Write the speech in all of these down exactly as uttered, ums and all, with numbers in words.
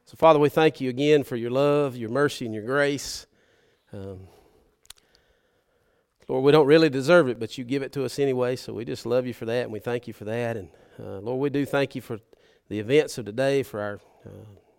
So, Father, we thank you again for your love, your mercy, and your grace. Um, Lord, we don't really deserve it, but you give it to us anyway, so we just love you for that, and we thank you for that. And, uh, Lord, we do thank you for the events of today, for our uh,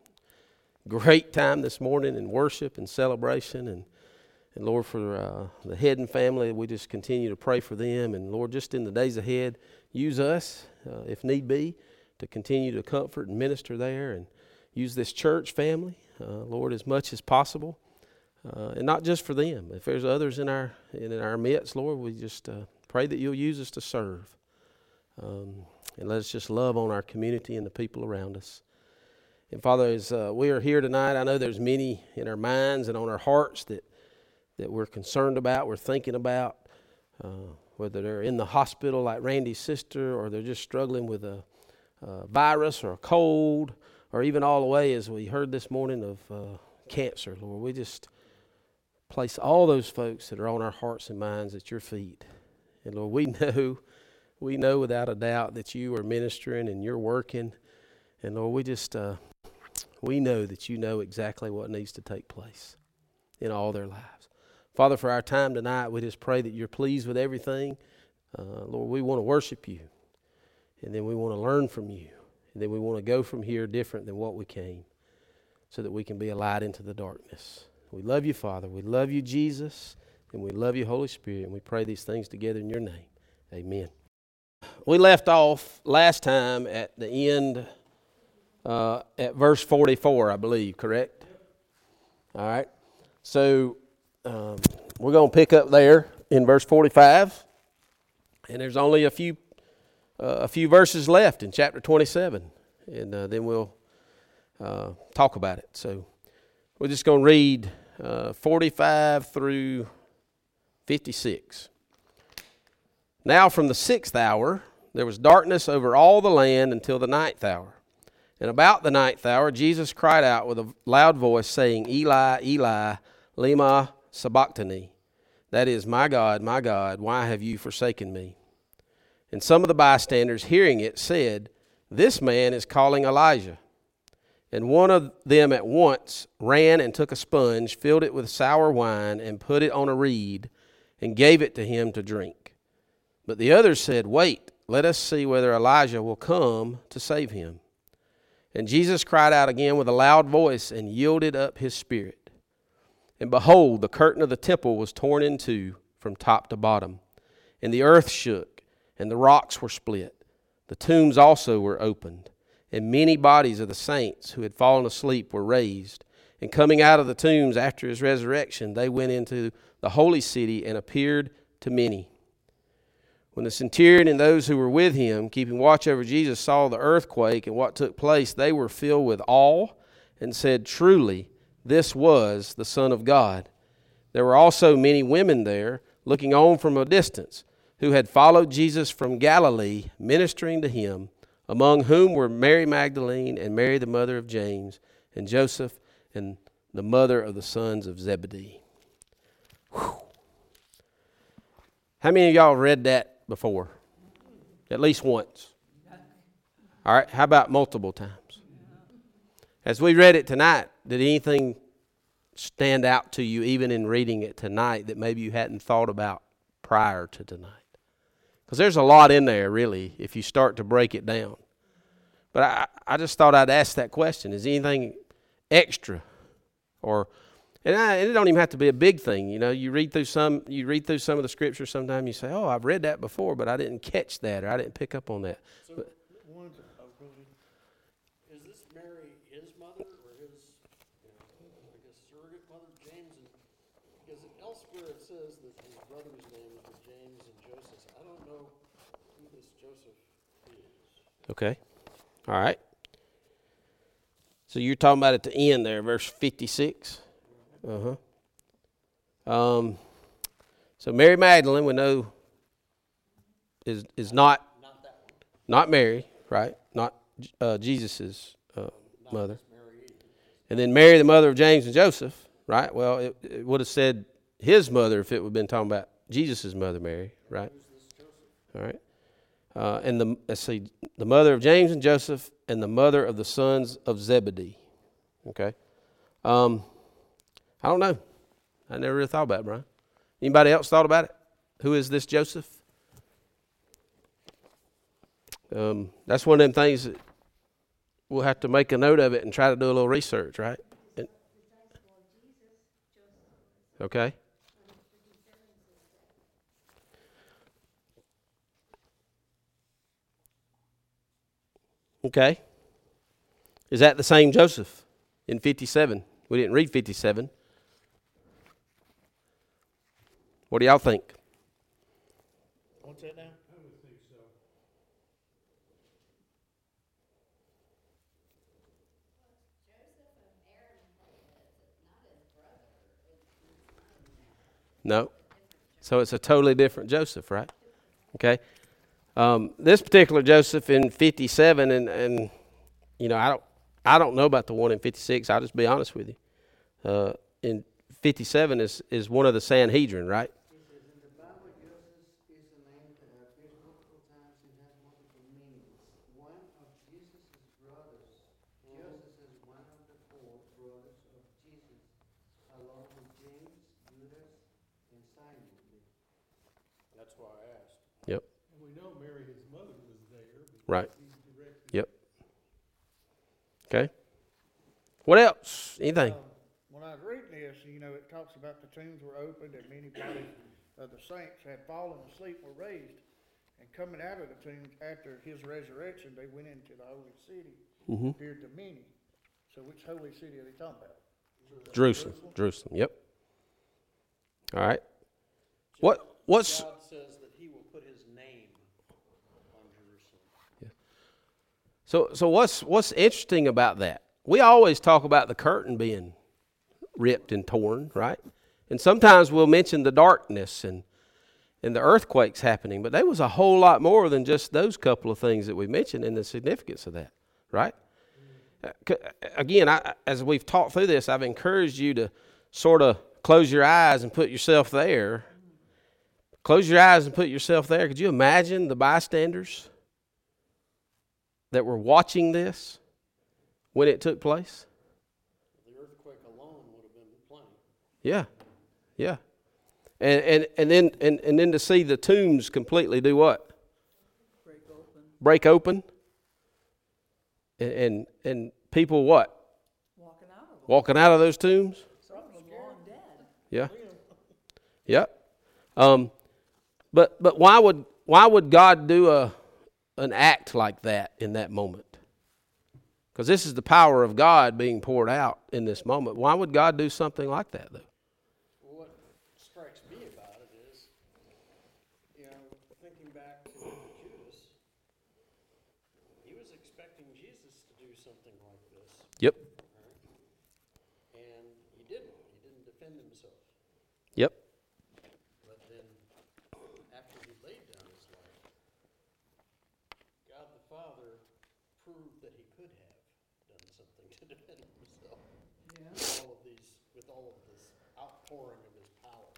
great time this morning in worship and celebration. And, and Lord, for uh, the Hedden family, we just continue to pray for them. And, Lord, just in the days ahead, use us, uh, if need be, to continue to comfort and minister there, and use this church family, uh, Lord, as much as possible, uh, and not just for them. If there's others in our in our midst, Lord, we just uh, pray that you'll use us to serve, um, and let us just love on our community and the people around us. And Father, as uh, we are here tonight, I know there's many in our minds and on our hearts that that we're concerned about, we're thinking about, uh, whether they're in the hospital like Randy's sister, or they're just struggling with a, a virus or a cold, or even all the way, as we heard this morning, of uh, cancer. Lord, we just place all those folks that are on our hearts and minds at your feet. And Lord, we know, we know without a doubt that you are ministering and you're working. And Lord, we just, uh, we know that you know exactly what needs to take place in all their lives. Father, for our time tonight, we just pray that you're pleased with everything. Uh, Lord, we want to worship you, and then we want to learn from you. And then we want to go from here different than what we came, so that we can be a light into the darkness. We love you, Father. We love you, Jesus. And we love you, Holy Spirit. And we pray these things together in your name. Amen. We left off last time at the end, uh, at verse forty-four, I believe, correct? All right. So um, we're going to pick up there in verse forty-five. And there's only a few Uh, a few verses left in chapter twenty-seven, and uh, then we'll uh, talk about it. So we're just going to read uh, forty-five through fifty-six. Now from the sixth hour there was darkness over all the land until the ninth hour. And about the ninth hour Jesus cried out with a loud voice, saying, Eli, Eli, lema sabachthani. That is, my God, my God, why have you forsaken me? And some of the bystanders, hearing it, said, This man is calling Elijah. And one of them at once ran and took a sponge, filled it with sour wine, and put it on a reed, and gave it to him to drink. But the others said, Wait, let us see whether Elijah will come to save him. And Jesus cried out again with a loud voice, and yielded up his spirit. And behold, the curtain of the temple was torn in two from top to bottom, and the earth shook, and the rocks were split. The tombs also were opened, and many bodies of the saints who had fallen asleep were raised. And coming out of the tombs after his resurrection, they went into the holy city and appeared to many. When the centurion and those who were with him, keeping watch over Jesus, saw the earthquake and what took place, they were filled with awe and said, Truly, this was the Son of God. There were also many women there, looking on from a distance, who had followed Jesus from Galilee, ministering to him, among whom were Mary Magdalene and Mary the mother of James and Joseph and the mother of the sons of Zebedee. Whew. How many of y'all read that before? At least once. All right, how about multiple times? As we read it tonight, did anything stand out to you even in reading it tonight that maybe you hadn't thought about prior to tonight? Because there's a lot in there, really, if you start to break it down. But I, I just thought I'd ask that question. Is anything extra? Or, and, I, and it don't even have to be a big thing. You know, you read through some, you read through some of the scriptures sometimes, you say, oh, I've read that before, but I didn't catch that, or I didn't pick up on that. So, but, one, is this Mary his mother, or his, you know, I guess, surrogate mother, James? And, because elsewhere it says that his brother's name was James and Joseph. I don't know who this Joseph is. Okay. All right. So you're talking about at the end there, verse fifty-six? Uh-huh. Um, so Mary Magdalene, we know, is is not Not that one. not Mary, right? Not uh, Jesus' uh, Not mother. this Mary either. And then Mary, the mother of James and Joseph, right? Well, it, it would have said his mother if it would have been talking about Jesus' mother, Mary, right? Who's this Joseph? All right. Uh, and the let's see, the mother of James and Joseph, and the mother of the sons of Zebedee. Okay. Um, I don't know. I never really thought about it, Brian. Anybody else thought about it? Who is this Joseph? Um, that's one of them things that we'll have to make a note of it and try to do a little research, right? And, okay. Okay. Is that the same Joseph in fifty-seven? We didn't read fifty-seven. What do y'all think? What's that now? I would think so. No. So it's a totally different Joseph, right? Okay. Um, this particular Joseph in fifty-seven, and, and you know, I don't I don't know about the one in fifty-six. I'll just be honest with you. Uh, in fifty-seven is, is one of the Sanhedrin, right? It says in the Bible, Joseph is a name that appears multiple times and has multiple meanings. One of Jesus' brothers. Joseph is one of the four brothers of Jesus, along with James, Judas, and Simon. That's why I asked. Yep. And we know Mary, his mother, was there. because Right. He's directed. Yep. Okay. What else? Anything? Um, When I was reading this, you know, it talks about the tombs were opened and many bodies of the saints had fallen asleep were raised. And coming out of the tombs after his resurrection, they went into the holy city, Mm-hmm. appeared to many. So which holy city are they talking about? Jerusalem. Jerusalem. Yep. All right. What? What's? God says that he will put his name on Jerusalem. So so what's what's interesting about that? We always talk about the curtain being ripped and torn, right? And sometimes we'll mention the darkness and and the earthquakes happening, but there was a whole lot more than just those couple of things that we mentioned and the significance of that, right? Uh, Again, I, as we've talked through this, I've encouraged you to sort of close your eyes and put yourself there. Close your eyes and put yourself there. Could you imagine the bystanders that were watching this when it took place? The earthquake alone would have been plenty. Yeah, yeah. And and and then and, and then to see the tombs completely do what? Break open, Break open. And and, and people what? walking out of them. Walking out of those tombs? Some of them long dead. Yeah. Yeah. Um, but but why would why would God do a an act like that in that moment? Because this is the power of God being poured out in this moment. Why would God do something like that, though? Well, what strikes me about it is, you know, thinking back to Judas, he was expecting Jesus to do something like this, Yep. and he didn't. He didn't defend himself. Yep. But then, after he laid down his life, God the Father proved that he could have done something to defend himself. Yeah. With all of these, with all of this outpouring of his power.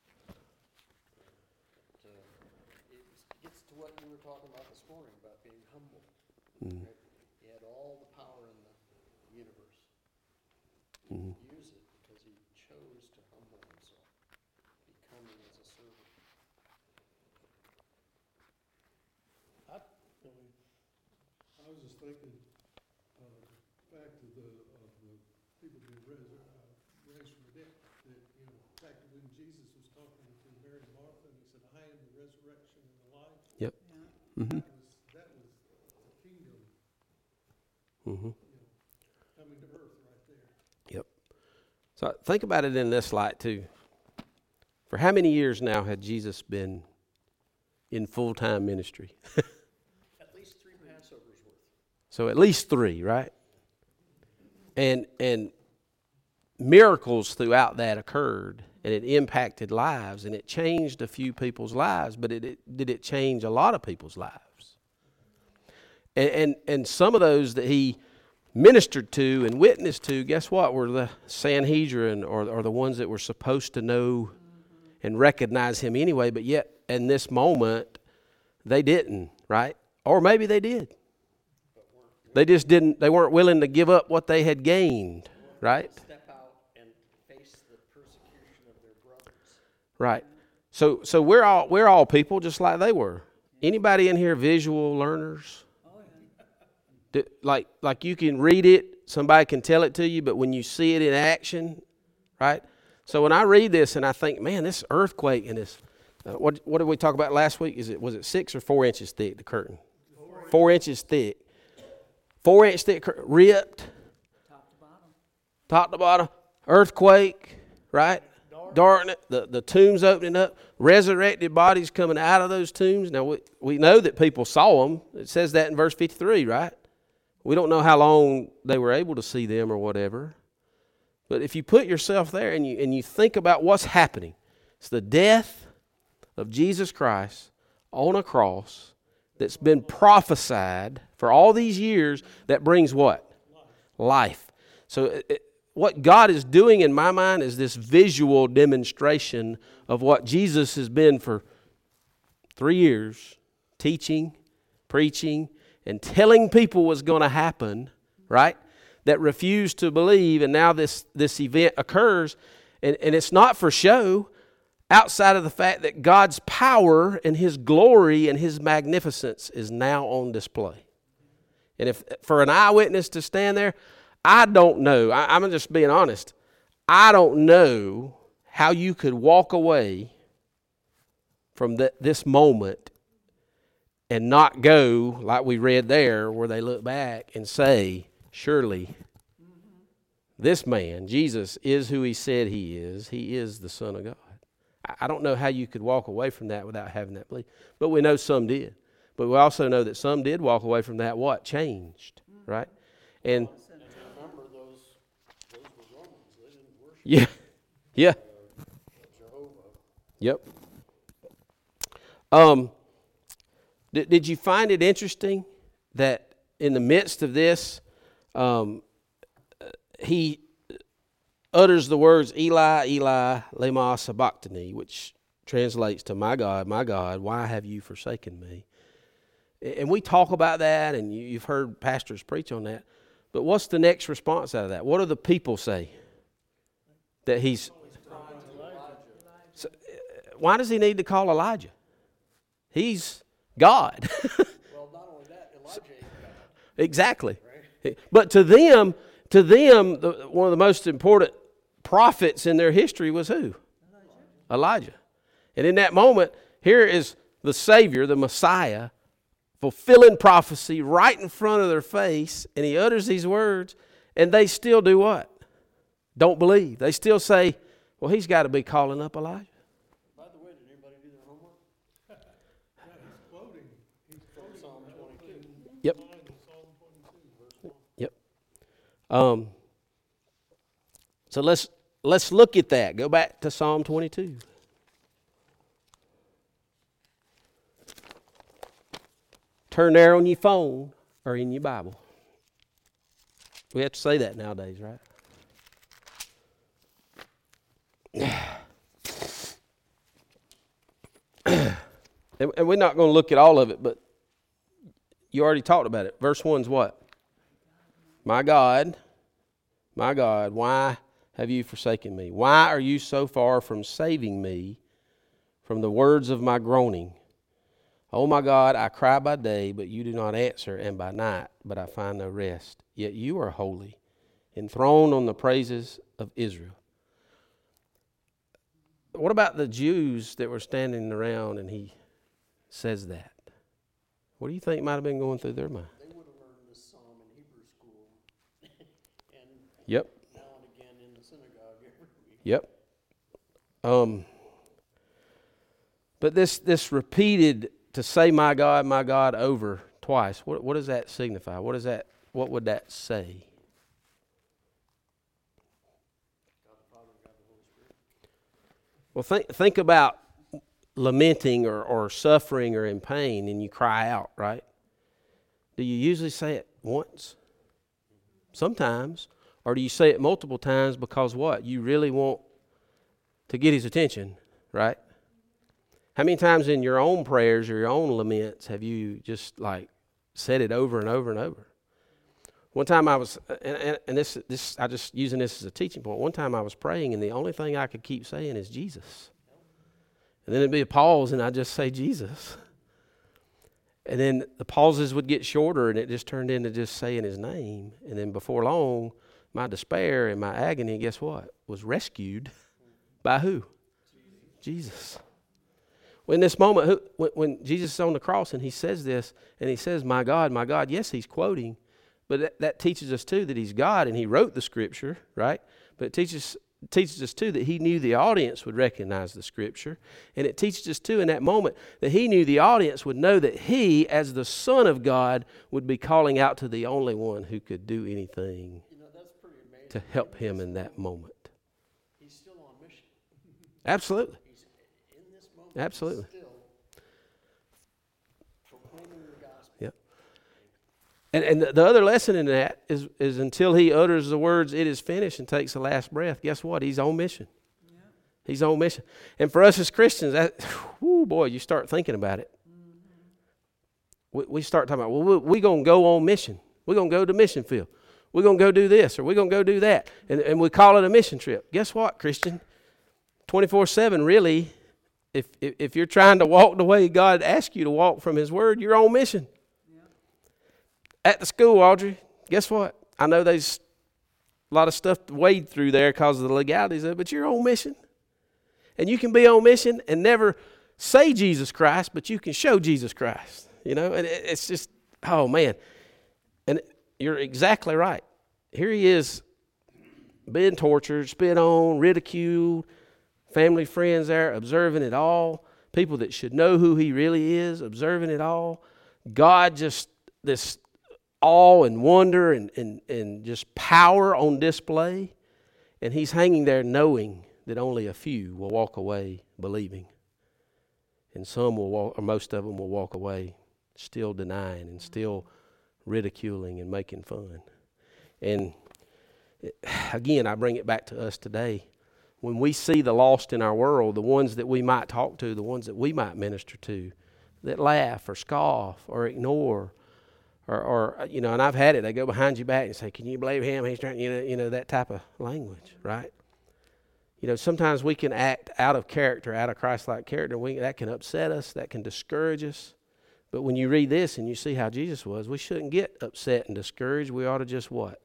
But, uh, it gets to what you were talking about this morning about being humble. Right? He had all the power in the universe. He didn't use it because he chose to humble himself, becoming as a servant. I, I was just thinking, uh, back to the, of the people being res- uh, raised from the dead, that, you know, back to when Jesus was talking to Mary and Martha, and he said, I am the resurrection and the life. Yep. Yeah. Mm-hmm. That was, that was the kingdom, Mm-hmm. you know, coming to earth right there. Yep. So think about it in this light too. For how many years now had Jesus been in full-time ministry? At least three Passovers worth. So at least three, right? And and miracles throughout that occurred, and it impacted lives, and it changed a few people's lives, but it, it did it change a lot of people's lives? And, and and some of those that he ministered to and witnessed to, guess what, were the Sanhedrin, or, or the ones that were supposed to know and recognize him anyway, but yet in this moment, they didn't, right? Or maybe they did. They just didn't, they weren't willing to give up what they had gained. right? Step out and face the persecution of their brothers. Right. So so we're all we're all people just like they were. Anybody in here visual learners? Oh, yeah. Do- Like like you can read it, somebody can tell it to you, but when you see it in action, right? So when I read this and I think, man, this earthquake and this, uh, what what did we talk about last week? Is it was it six or four inches thick? The curtain, four, four inches thick, four inch thick, cur- ripped, Top to bottom. top to bottom, earthquake, right? Darkness, the, the tombs opening up, resurrected bodies coming out of those tombs. Now, we, we know that people saw them. It says that in verse fifty-three, right? We don't know how long they were able to see them or whatever. But if you put yourself there and you, and you think about what's happening, it's the death of Jesus Christ on a cross that's been prophesied for all these years that brings what? Life. So it, it, what God is doing in my mind is this visual demonstration of what Jesus has been for three years, teaching, preaching, and telling people was going to happen, right? That refused to believe, and now this, this event occurs, and, and it's not for show, outside of the fact that God's power and His glory and His magnificence is now on display. And if for an eyewitness to stand there, I don't know. I, I'm just being honest. I don't know how you could walk away from the, this moment and not go, like we read there, where they look back and say, surely this man, Jesus, is who He said He is. He is the Son of God. I, I don't know how you could walk away from that without having that belief. But we know some did. But we also know that some did walk away from that, what? Changed, right? And Remember, those, those were Romans. They didn't worship yeah, yeah, uh, Jehovah. yep. Um, did, did you find it interesting that in the midst of this, um, he utters the words, Eli, Eli, lema sabachthani, which translates to, my God, my God, why have you forsaken me? And we talk about that, and you've heard pastors preach on that. But what's the next response out of that? What do the people say? That he's... So, uh, why does he need to call Elijah? He's God. Well, not only that, Elijah ain't God. Exactly. But to them, to them, the, one of the most important prophets in their history was who? Elijah. And in that moment, here is the Savior, the Messiah, fulfilling prophecy right in front of their face, and he utters these words, and they still do what? Don't believe. They still say, well, he's got to be calling up Elijah. By the way, did anybody do their homework? Yeah, he's quoting, he's quoting Psalm that twenty-two. Yep. line in Psalm twenty-two, verse one. Yep. Um, so let's let's look at that. Go back to Psalm twenty-two. Turn there on your phone or in your Bible. We have to say that nowadays, right? and, and we're not going to look at all of it, but you already talked about it. Verse one's what? My God, my God, why have you forsaken me? Why are you so far from saving me from the words of my groaning? Oh my God, I cry by day, but you do not answer, and by night, but I find no rest. Yet you are holy, enthroned on the praises of Israel. What about the Jews that were standing around and he says that? What do you think might have been going through their mind? They would have learned this psalm in Hebrew school. and Yep. now and again in the synagogue every week. Yep. Um, but this this repeated to say my God, my God over twice, what what does that signify? What does that what would that say? God the Father, God the Holy Spirit. Well, think think about lamenting or, or suffering or in pain and you cry out, right? Do you usually say it once? Sometimes. Or do you say it multiple times because what? You really want to get his attention, right? How many times in your own prayers or your own laments have you just like said it over and over and over? One time I was, and, and, and this, this, I just using this as a teaching point. One time I was praying, and the only thing I could keep saying is Jesus. And then it'd be a pause, and I'd just say Jesus. And then the pauses would get shorter, and it just turned into just saying his name. And then before long, my despair and my agony, guess what? Was rescued by who? Jesus. Well, in this moment, who, when, when Jesus is on the cross and he says this, and he says, my God, my God, yes, he's quoting, but that, that teaches us too that he's God and he wrote the scripture, right? But it teaches teaches us too that he knew the audience would recognize the scripture. And it teaches us too in that moment that he knew the audience would know that he, as the Son of God, would be calling out to the only one who could do anything You know, that's pretty amazing. to help him in that moment. He's still on mission. Absolutely. He's in this moment. Absolutely. He's still proclaiming the gospel. Yep. And and the, the other lesson in that is is until he utters the words, it is finished, and takes the last breath, guess what? He's on mission. Yeah. He's on mission. And for us as Christians, that, whoo, boy, you start thinking about it. Mm-hmm. We, we start talking about, well, we're we going to go on mission. We're going to go to mission field. We're going to go do this, or we're going to go do that. And, and we call it a mission trip. Guess what, Christian? twenty-four seven, really, if, if, if you're trying to walk the way God asked you to walk from his word, you're on mission. At the school, Audrey, guess what? I know there's a lot of stuff to wade through there because of the legalities of it, but you're on mission. And you can be on mission and never say Jesus Christ, but you can show Jesus Christ. You know, and it, it's just, oh, man. And you're exactly right. Here he is being tortured, spit on, ridiculed, family, friends there, observing it all. People that should know who he really is, observing it all. God just, this awe and wonder and, and, and just power on display. And he's hanging there knowing that only a few will walk away believing. And some will walk, or most of them will walk away still denying and still ridiculing and making fun. And it, again, I bring it back to us today. When we see the lost in our world, the ones that we might talk to, the ones that we might minister to, that laugh or scoff or ignore, Or, or, you know, and I've had it. They go behind your back and say, can you believe him? He's trying, you know, you know, that type of language, right? You know, sometimes we can act out of character, out of Christ-like character. We, that can upset us. That can discourage us. But when you read this and you see how Jesus was, we shouldn't get upset and discouraged. We ought to just what?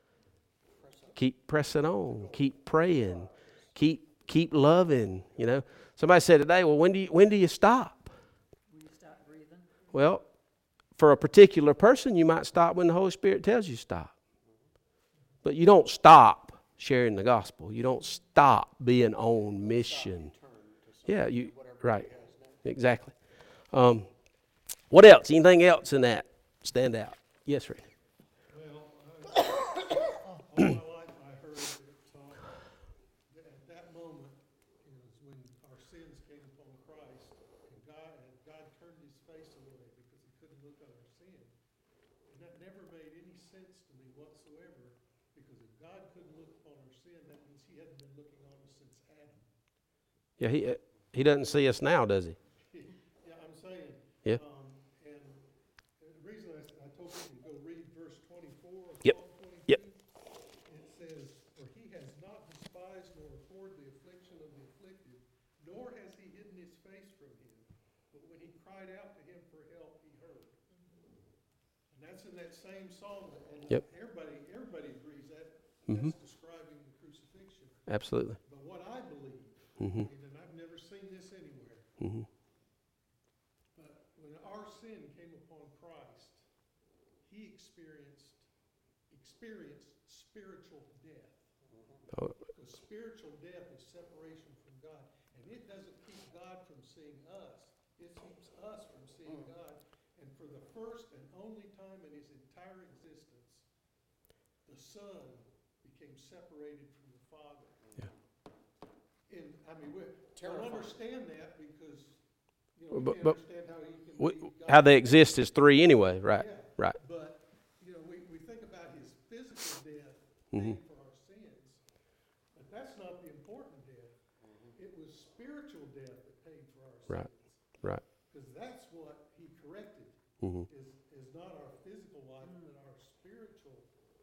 Keep pressing on. Keep praying. Keep keep loving, you know. Somebody said today, well, when do you, when do you stop? When you stop breathing. Well, for a particular person, you might stop when the Holy Spirit tells you stop. But you don't stop sharing the gospel. You don't stop being on mission. Yeah, you right. Exactly. Um, what else? Anything else in that stand out? Yes, Rick. Well, I, all my life I heard it taught that at that moment is when our sins came upon Christ, and God, and God turned his face away because he couldn't look on our sin. And that never made any sense to me whatsoever, because if God couldn't look upon our sin, that means he hadn't been looking on us since Adam. Yeah, he uh, he doesn't see us now, does he? Yeah, I'm saying. Yeah. Um, and the reason I, I told you to go read verse twenty-four. Of Yep. Psalm twenty-two, Yep. It says, "For he has not despised nor abhorred the affliction of the afflicted, nor has he hidden his face from him. But when he cried out to him for help, he heard." And that's in that same psalm. And Yep. everybody, everybody agrees that Mhm. that's describing the crucifixion. Absolutely. But what I believe, Mhm. and I've never seen this anywhere, Mhm. but when our sin came upon Christ, he experienced experienced spiritual death. Oh, Because spiritual death is separation from God. And it doesn't keep God from seeing us. It keeps us from seeing God. And for the first and only time in his entire existence, the Son became separated from the Father. Yeah. And I mean, we don't Terrifying. understand that because, you know, Well, we but- can't but understand how he can we, be God. how they exist is three anyway, right? Yeah. Right. But, you know, we, we think about his physical death Mhm. paying for our sins, but that's not the important death. It was spiritual death that paid for our Right. sins. Right. Because that's what he corrected, Mhm. is, is not our physical life, but our spiritual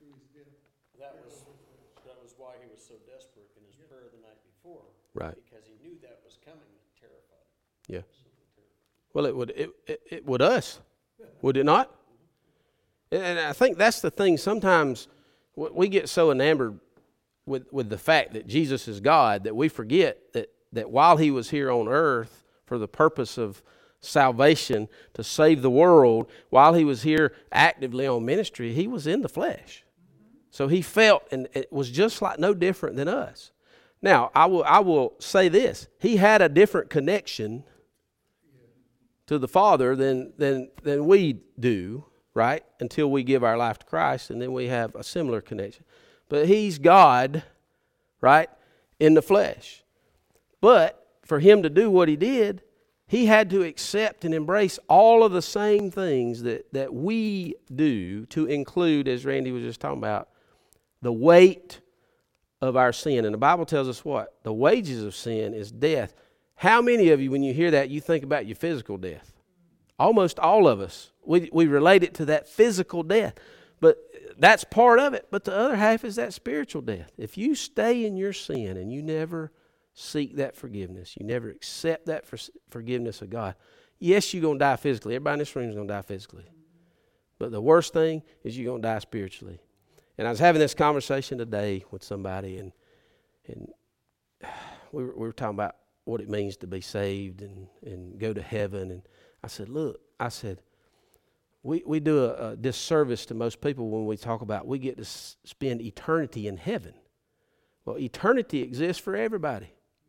to his death. That was, that was why he was so desperate in his prayer the night before. Right. Because he knew that was coming, terrified. Yeah. Absolutely terrified. Well, it would it, it, it would us, would it not? And I think that's the thing. Sometimes we get so enamored with with the fact that Jesus is God that we forget that that while he was here on earth for the purpose of salvation to save the world, while he was here actively on ministry, he was in the flesh. So he felt, and it was just like no different than us. Now, I will I will say this: he had a different connection to the Father than than than we do, right? Until we give our life to Christ, and then we have a similar connection. But he's God, right, in the flesh. But for him to do what he did, he had to accept and embrace all of the same things that, that we do, to include, as Randy was just talking about, the weight of our sin. And the Bible tells us what? The wages of sin is death. How many of you, when you hear that, you think about your physical death? Almost all of us. We we relate it to that physical death. But that's part of it. But the other half is that spiritual death. If you stay in your sin and you never seek that forgiveness, you never accept that for, forgiveness of God, yes, you're going to die physically. Everybody in this room is going to die physically. But the worst thing is you're going to die spiritually. And I was having this conversation today with somebody, and and we were, we were talking about what it means to be saved and, and go to heaven. And I said, look, I said, we, we do a, a disservice to most people when we talk about we get to s- spend eternity in heaven. Well, eternity exists for everybody.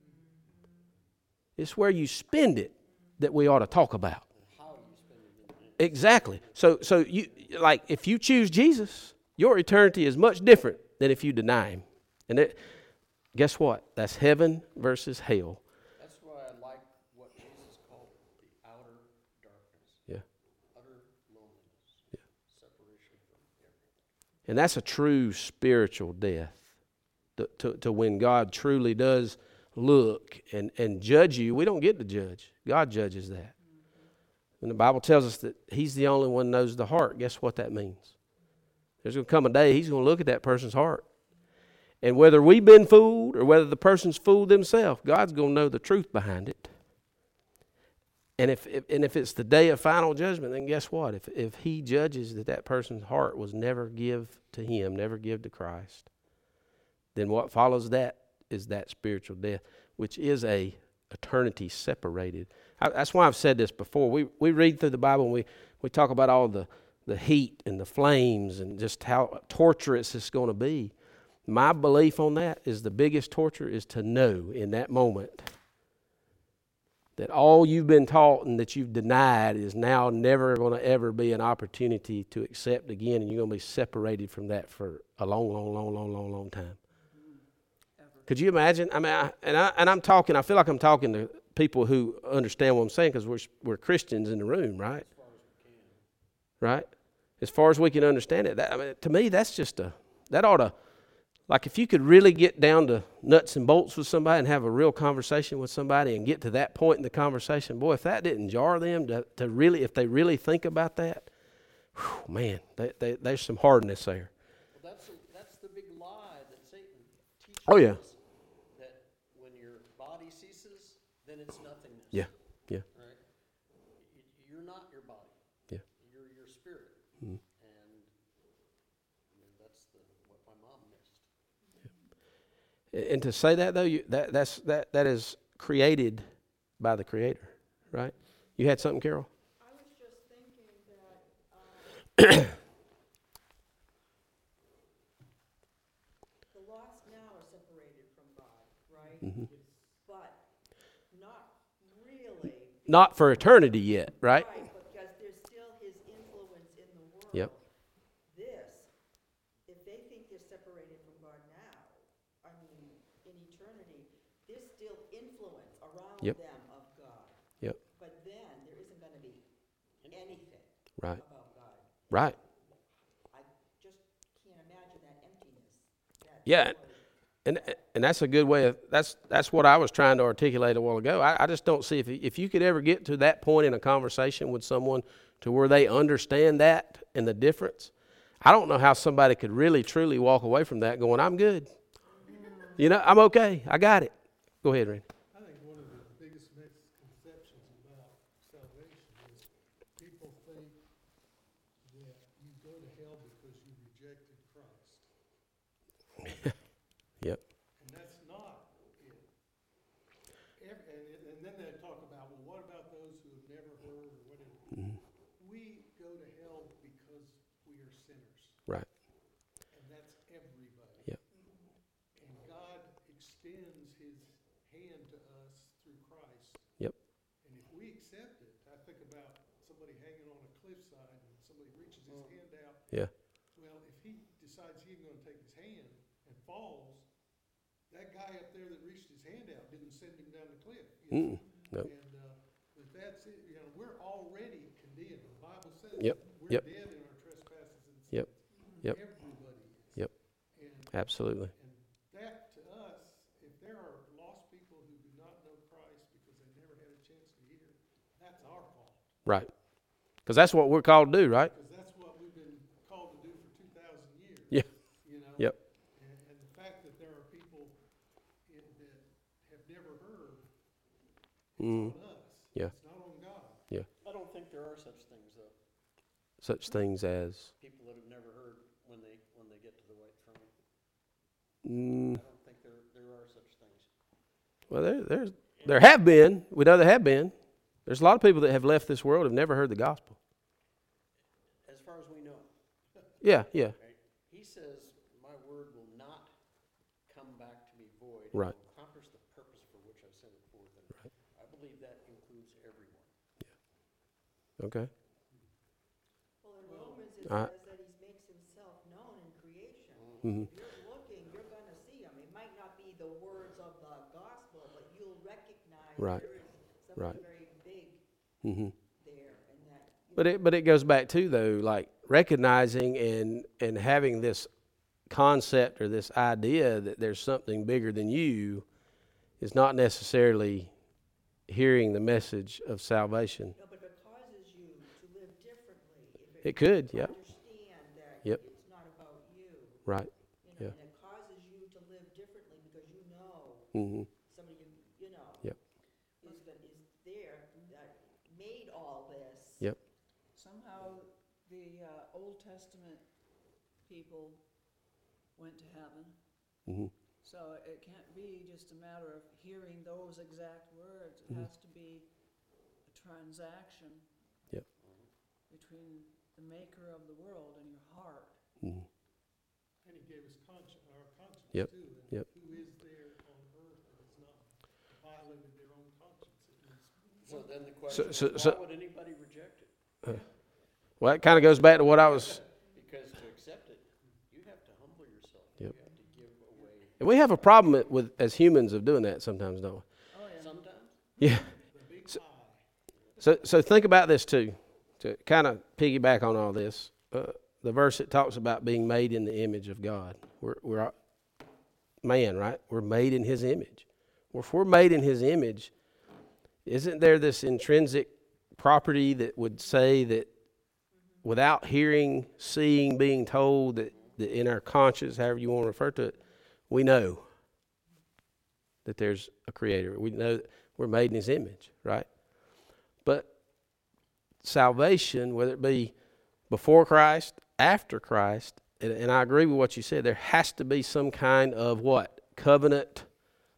It's where you spend it that we ought to talk about. How you spend it in the Exactly. So, so you like if you choose Jesus, your eternity is much different than if you deny him. And it, guess what? That's heaven versus hell. That's why I like what Jesus called the outer darkness. Yeah. Utter loneliness. Yeah. Separation from everything. And that's a true spiritual death. To, to, to when God truly does look and, and judge you. We don't get to judge. God judges that. And the Bible tells us that he's the only one who knows the heart. Guess what that means? There's going to come a day he's going to look at that person's heart. And whether we've been fooled or whether the person's fooled themselves, God's going to know the truth behind it. And if, if and if it's the day of final judgment, then guess what? If if he judges that that person's heart was never give to him, never give to Christ, then what follows that is that spiritual death, which is a eternity separated. I, that's why I've said this before. We we read through the Bible and we, we talk about all the, the heat and the flames and just how torturous it's going to be. My belief on that is the biggest torture is to know in that moment that all you've been taught and that you've denied is now never going to ever be an opportunity to accept again, and you're going to be separated from that for a long, long, long, long, long, long time. Could you imagine? I mean, I, and I and I'm talking. I feel like I'm talking to people who understand what I'm saying because we're we're Christians in the room, right? As far as we can. Right. As far as we can understand it, that, I mean, to me, that's just a that ought to, like, if you could really get down to nuts and bolts with somebody and have a real conversation with somebody and get to that point in the conversation, boy, if that didn't jar them to, to really, if they really think about that, whew, man, they, they, there's some hardness there. Well, that's, a, that's the big lie that Satan teaches Oh, yeah. us, that when your body ceases, then it's nothingness. Yeah, yeah. Right? Y- You're not your body. Yeah. You're your spirit. Mhm. And I mean, that's the, what my mom missed. And to say that though, you, that that's that that is created by the Creator, right? You had something, Carol? I was just thinking that, um, the lost now are separated from God, right? Mhm. But not really. Not for eternity yet, right? Right, because there's still his influence in the world. Yep. This, if they think they're separated from God now, I mean, in eternity, there's still influence around Yep. them of God. Yep. But then there isn't going to be anything Right. about God. Right. I just can't imagine that emptiness. That Yeah. void. And and that's a good way of that's that's what I was trying to articulate a while ago. I, I just don't see if if you could ever get to that point in a conversation with someone to where they understand that and the difference. I don't know how somebody could really, truly walk away from that going, I'm good. You know, I'm okay. I got it. Go ahead, Randy. I think one of the biggest misconceptions about salvation is people think that you go to hell because you rejected Christ. Yep. And that's not it. Every, and, and then they talk about, well, what about those who have never heard or whatever? Mhm. We go to hell because we are sinners. Right. And that's everybody. Yep. And God extends his hand to us through Christ. Yep. And if we accept it, I think about somebody hanging on a cliffside and somebody reaches his hand out. Yeah. Well, if he decides he's going to take his hand and falls, that guy up there that reached his hand out didn't send him down the cliff. You know? Mm-mm. Nope. And uh, but that's it. You know, we're already condemned. The Bible says Yep. we're Yep. dead in our trespasses and sins. Yep. Yep. Everybody is. Yep. And, Absolutely. and that to us, if there are lost people who do not know Christ because they never had a chance to hear, that's our fault. Right. Because that's what we're called to do, right? Because that's what we've been called to do for two thousand years. Yeah. You know? Yep. And, and the fact that there are people in, that have never heard, it's Mm. on us. Yeah. It's not on God. I don't think there are such things, though. Such things as. People that have never heard when they, when they get to the white throne. Mm, I don't think there, there are such things. well, there, there's, there have been. We know there have been. There's a lot of people that have left this world have never heard the gospel. As far as we know, Yeah, yeah. right? He says, my word will not come back to me void. Right. It will accomplish the purpose for which I sent it forth. And Right. I believe that includes everyone. Okay. Well, in Romans, it Uh, says that he makes himself known in creation. Mhm. If you're looking, you're gonna see him. It might not be the words of the gospel, but you'll recognize Right. there is Right. something very big Mm-hmm. there, and that. you But know, it but it goes back to though, like recognizing and and having this concept or this idea that there's something bigger than you is not necessarily hearing the message of salvation. No, but if it causes you to live differently, if It it could, yep, understand that Yep. it's not about you, right. you know, Yeah. and it causes you to live differently because you know Mm-hmm. somebody you, you know Yep. is that is there that made all this. Yep. Somehow, the uh, Old Testament people went to heaven, Mm-hmm. so it can't be just a matter of hearing those exact words. It Mhm. has to be a transaction Yep. between the maker of the world and your heart. Mm-hmm. And he gave us conscience, our conscience Yep. too. And Yep. who is there on earth that has not violated their own conscience? It was So then the question so- is, so- why would anybody reject it? Well, that kind of goes back to what I was. Because to accept it, you have to humble yourself. Yep. You have to give away. And we have a problem with, with as humans of doing that sometimes, don't we? Oh, yeah. Sometimes, Yeah. the big So- lie. So, so think about this too, to kind of piggyback on all this. Uh, the verse that talks about being made in the image of God. We're, we're all- man, right? We're made in His image. Well, if we're made in His image, isn't there this intrinsic property that would say that without hearing, seeing, being told, that, that in our conscience, however you want to refer to it, we know that there's a Creator. We know that we're made in His image, right? But salvation, whether it be before Christ, after Christ, and, and I agree with what you said, there has to be some kind of what? Covenant,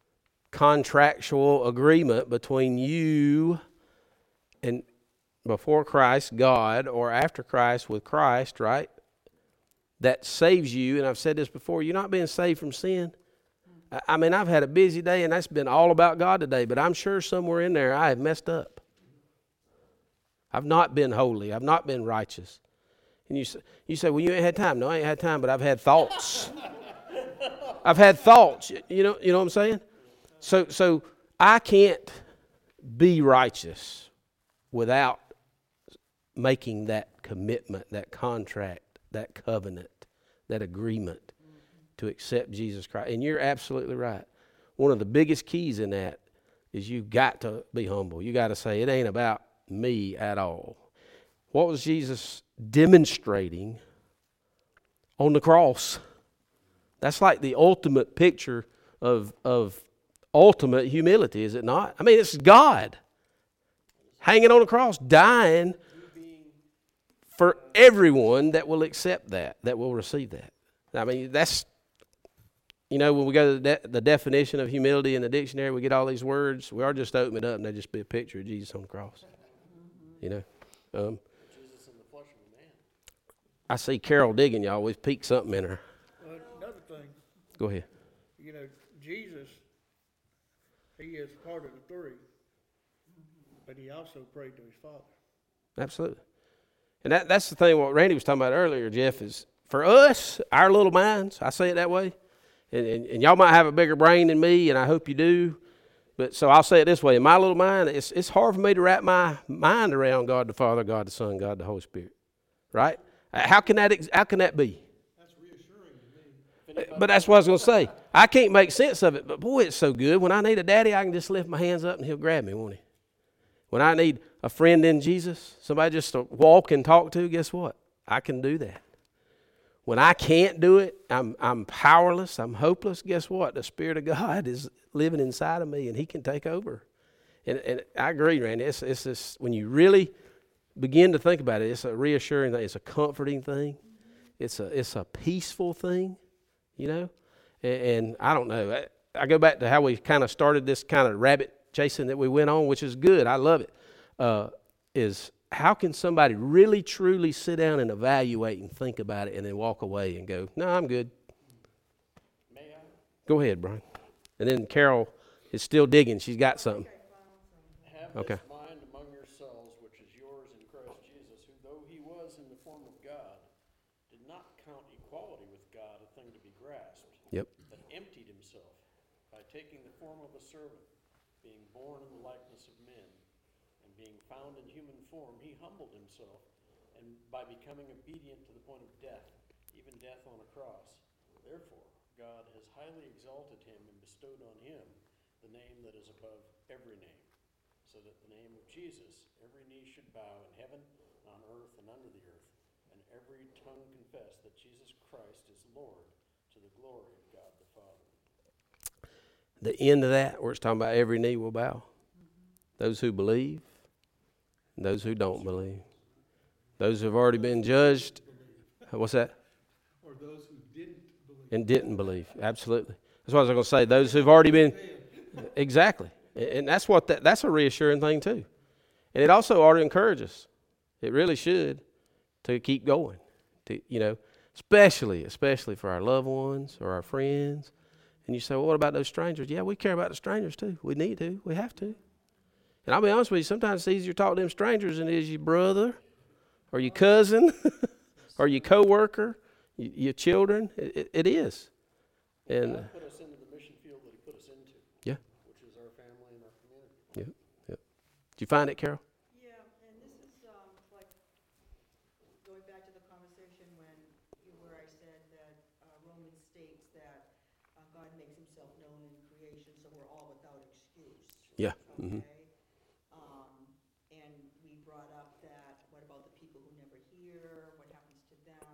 contractual agreement between you and before Christ, God, or after Christ with Christ, right? That saves you. And I've said this before, you're not being saved from sin. I, I mean, I've had a busy day and that's been all about God today, but I'm sure somewhere in there I have messed up. I've not been holy. I've not been righteous. And you say, you say, well, you ain't had time. No, I ain't had time, but I've had thoughts. I've had thoughts. You know, you know what I'm saying? So, so I can't be righteous without making that commitment, that contract, that covenant, that agreement to accept Jesus Christ. And you're absolutely right. One of the biggest keys in that is you got to be humble. You got to say, it ain't about me at all. What was Jesus demonstrating on the cross. That's like the ultimate picture of, of ultimate humility, is it not? I mean, it's God hanging on the cross, dying for everyone that will accept that, that will receive that. I mean, that's, you know, when we go to the, de- the definition of humility in the dictionary, we get all these words. We are just open it up, and they just be a picture of Jesus on the cross. You know, um, Jesus in the flesh of a man. I see Carol digging. You always peek something in her. Well, another thing, Go ahead. you know, Jesus, he is part of the three, but he also prayed to his Father. Absolutely. And that, that's the thing what Randy was talking about earlier, Jeff, is for us, our little minds, I say it that way, and, and, and y'all might have a bigger brain than me, and I hope you do, but so I'll say it this way. In my little mind, it's, it's hard for me to wrap my mind around God the Father, God the Son, God the Holy Spirit, right? How can that, ex- how can that be? That's reassuring to me. But that's what I was going to say. I can't make sense of it, but boy, it's so good. When I need a daddy, I can just lift my hands up and he'll grab me, won't he? When I need a friend in Jesus, somebody just to walk and talk to, guess what? I can do that. When I can't do it, I'm I'm powerless, I'm hopeless, guess what? The Spirit of God is living inside of me and he can take over. And and I agree, Randy. It's, it's this, when you really begin to think about it, it's a reassuring thing. It's a comforting thing. It's a, it's a peaceful thing, you know? And, and I don't know. I, I go back to how we kind of started this kind of rabbit chasing that we went on, which is good. I love it. Uh, is how can somebody really, truly sit down and evaluate and think about it and then walk away and go, no, I'm good. May I? Go ahead, Brian. And then Carol is still digging. She's got something. Have Okay. this mind among yourselves, which is yours in Christ Jesus, who, though he was in the form of God, did not count equality with God a thing to be grasped, Yep. but emptied himself by taking the form of a servant, being born in the likeness of men, and being found in human form, he humbled himself, and by becoming obedient to the point of death, even death on a cross. Therefore, God has highly exalted him and bestowed on him the name that is above every name, so that the name of Jesus, every knee should bow in heaven, on earth, and under the earth, and every tongue confess that Jesus Christ is Lord, to the glory of God the Father. The end of that, where it's talking about every knee will bow. Those who believe, and those who don't believe. Those who have already been judged. What's that? Or those who didn't believe. And didn't believe. Absolutely. That's what I was going to say. Those who've already been. Exactly. And that's what that, that's a reassuring thing too. And it also ought to encourage us. It really should, to keep going. To, you know, especially, especially for our loved ones or our friends. And you say, well, what about those strangers? Yeah, we care about the strangers too. We need to. We have to. And I'll be honest with you, sometimes it's easier to talk to them strangers than it is your brother or your cousin or your coworker, your, your children. It, it, it is. And God put us into the mission field that he put us into, yeah, which is our family and our community. yeah, yeah. Did you find it, Carol? Yeah, and this is, um, like, going back to the conversation when, where I said that, uh, Romans states that, uh, God makes himself known in creation, so we're all without excuse. Yeah. Mm-hmm. Okay? Um, and we brought up that, what about the people who never hear, what happens to them?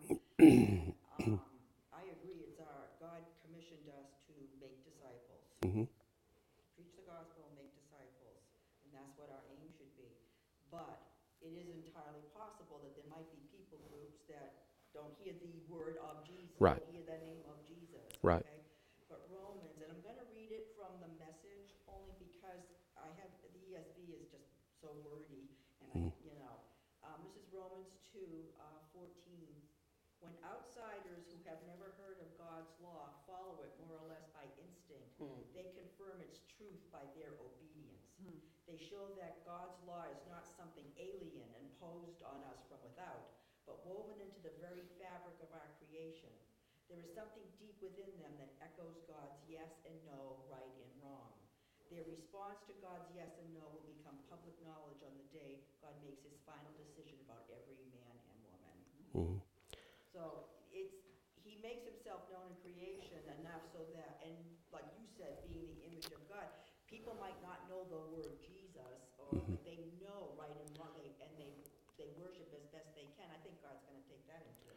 Um, I agree, it's our, God commissioned us to make disciples. Mm-hmm. Preach the gospel, make disciples, and that's what our aim should be. But it is entirely possible that there might be people groups that don't hear the word of Jesus, Right. don't hear the name of Jesus. Right. Okay? But Romans, and I'm going to read it from the Message only because I have the E S V is just so wordy, and I, you know, um, this is Romans two uh, fourteen. When outsiders who have never heard of God's law follow it more or less by instinct, they confirm its truth by their obedience. They show that God's law is not something alien imposed on us from without, but woven into the very fabric of our creation. There is something deep within them that echoes God's yes and no, right and wrong. Their response to God's yes and no will become public knowledge on the day God makes his final decision about every man and woman. Mm-hmm. So it's, he makes himself known in creation enough so that, and like you said, being the image of God, people might not know the word Jesus, or Mhm. they know right and wrong, they, and they, they worship as best they can. I think God's gonna take that into account.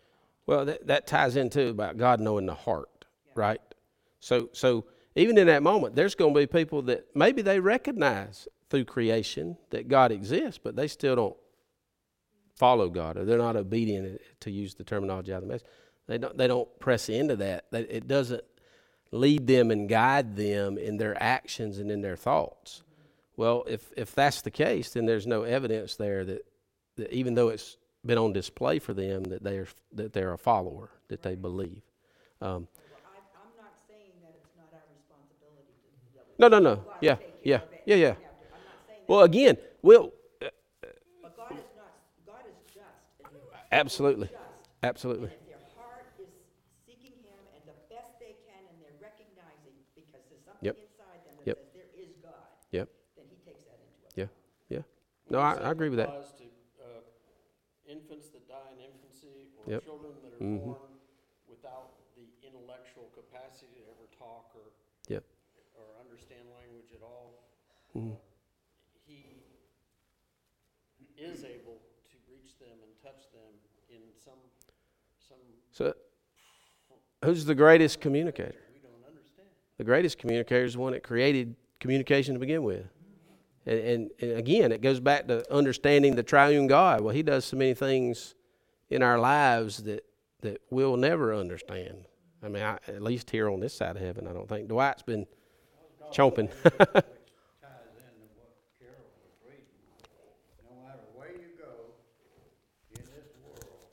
Well, that, that ties into about God knowing the heart, right? So, so even in that moment, there's going to be people that maybe they recognize through creation that God exists, but they still don't follow God, or they're not obedient, to use the terminology out of the message. They don't, they don't press into that. It doesn't lead them and guide them in their actions and in their thoughts. Well, if, if that's the case, then there's no evidence there that, that even though it's been on display for them, that they're that they're a follower, that they believe. Um, Well, I, I'm not saying that it's not our responsibility to, that we no, no, no. go out Yeah, and take care yeah, of it. yeah, yeah. We have to- I'm not saying that. Well, again, we'll But God is not, God is just. and He is absolutely, just. absolutely. And if their heart is seeking Him and the best they can, and they're recognizing, because there's something Yep. inside them that Yep. says there is God, Yep. then He takes that into account. Yeah, yeah. No, I, I agree with that. Applies to uh, infants that die in infancy, or Yep. children that are Mhm. born without the intellectual capacity to ever talk or Yep. or understand language at all. Mhm. Uh, he is able to reach them and touch them in some some So, who's the greatest communicator? we don't understand. The greatest communicator is the one that created communication to begin with. And, and, and again, it goes back to understanding the triune God. Well, He does so many things in our lives that, that we'll never understand. I mean, I, at least here on this side of heaven, I don't think. Dwight's been chomping. Which ties into what Carol was reading. No matter where you go in this world,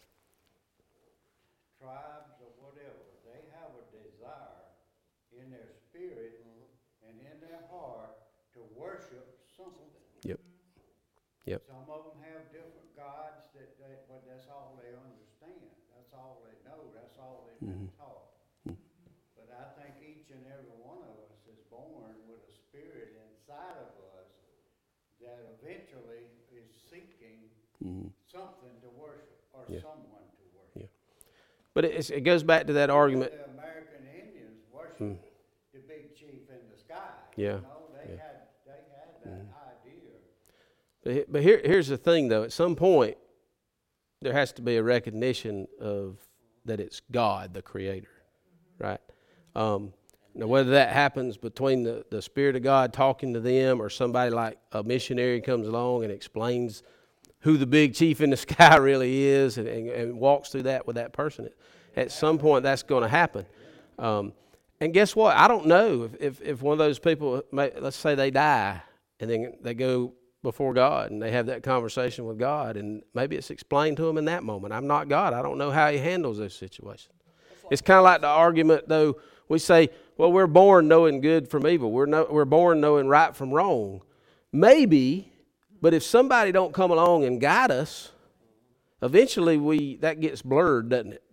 tribes or whatever, they have a desire in their spirit and in their heart to worship something. Yep. Yep. Some of them have different gods that, that but that's all they understand. That's all they know. That's all they've been taught. But I think each and every one of us is born with a spirit inside of us that eventually is seeking Mhm. something to worship or Yeah. someone to worship. But it's, it goes back to that argument. The American Indians worship Mm. the big chief in the sky. Yeah. You know, they Yeah. had they had that idea. But, he- but here, here's the thing, though. At some point, there has to be a recognition of that it's God, the Creator, right? Um, now, whether that happens between the, the Spirit of God talking to them, or somebody like a missionary comes along and explains who the big chief in the sky really is, and, and, and walks through that with that person, at some point that's going to happen. Um, and guess what? I don't know if, if, if one of those people, may, let's say they die, and then they go before God and they have that conversation with God, and maybe it's explained to them in that moment. I'm not God. I don't know how He handles those situations. It's kind of like the argument, though, we say, well, we're born knowing good from evil. We're, no, we're born knowing right from wrong. Maybe, but if somebody don't come along and guide us, eventually we that gets blurred, doesn't it?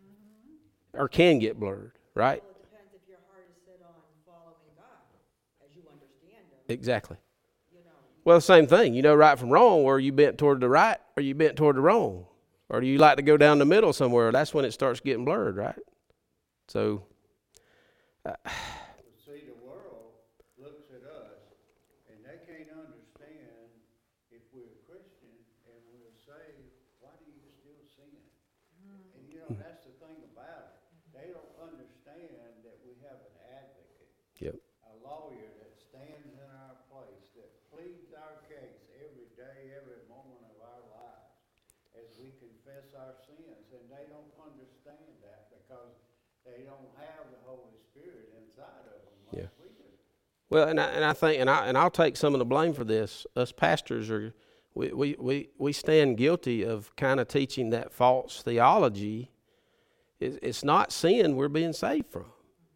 Or can get blurred, right? Well, it depends if your heart is set on following God, as you understand Him, Exactly. you know. Well, the same thing. You know right from wrong. Or are you bent toward the right, or you bent toward the wrong? Or do you like to go down the middle somewhere? That's when it starts getting blurred, right? So, uh, But see, the world looks at us and they can't understand if we're Christian and we're saved, why do you still sin? And you know, that's the thing about it. They don't understand that we have an advocate, yep, a lawyer that stands in our place, that pleads our case every day, every moment of our lives as we confess our sins. And they don't understand that because they don't have the Holy Spirit inside of them like Yeah. we do. well, and I, and I think, and I and I'll take some of the blame for this. Us pastors are, we we we, we stand guilty of kind of teaching that false theology. It's, it's not sin we're being saved from.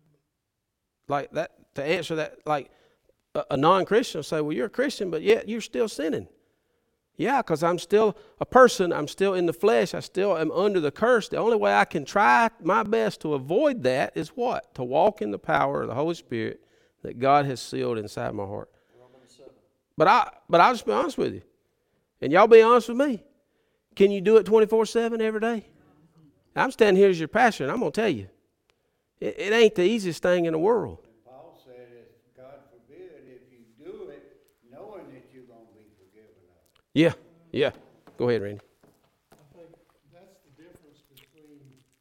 Like that, to answer that, like a, a non-Christian will say, well, you're a Christian, but yet you're still sinning. Yeah, because I'm still a person. I'm still in the flesh. I still am under the curse. The only way I can try my best to avoid that is what? To walk in the power of the Holy Spirit that God has sealed inside my heart. Romans seven. But, I, but I'll just be honest with you. And y'all be honest with me. Can you do it twenty-four seven every day? I'm standing here as your pastor, and I'm going to tell you, it, it ain't the easiest thing in the world. And Paul said, if God forbid, if you do it knowing that you're going to be forgiven of it. Yeah, yeah. Go ahead, Randy. I think that's the difference between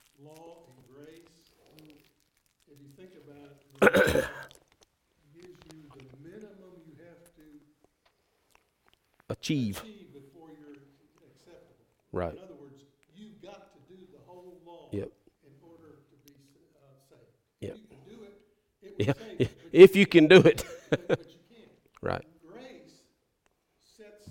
think about it, the Bible gives you the minimum you have to Achieve. achieve before you're acceptable. Right. In other words, you've got to do the whole law Yep. in order to be uh, saved. Yep. If you can do it, it will Yeah. save yeah. you. But If you can do it. but, but you can't. Right. Grace sets,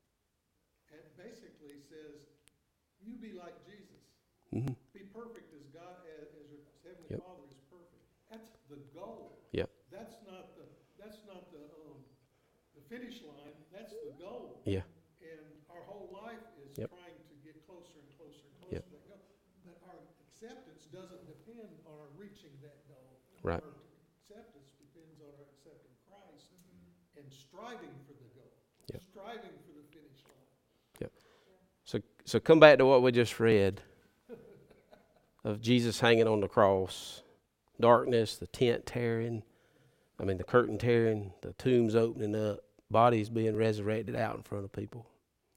it basically says, you be like Jesus. Mm-hmm. Be perfect as God, as, as your heavenly Yep. Father is perfect. That's the goal. Yep. That's not the, that's not the, um, the finish line. That's the goal. Yeah. And our whole life is Yep. trying to get closer and closer and closer Yep. to that goal. But our acceptance doesn't depend on our reaching that goal. Right. Our acceptance depends on our accepting Christ and striving for the goal. Yep. Striving for the finish line. So, so come back to what we just read of Jesus hanging on the cross, darkness, the tent tearing, I mean the curtain tearing, the tombs opening up, bodies being resurrected out in front of people.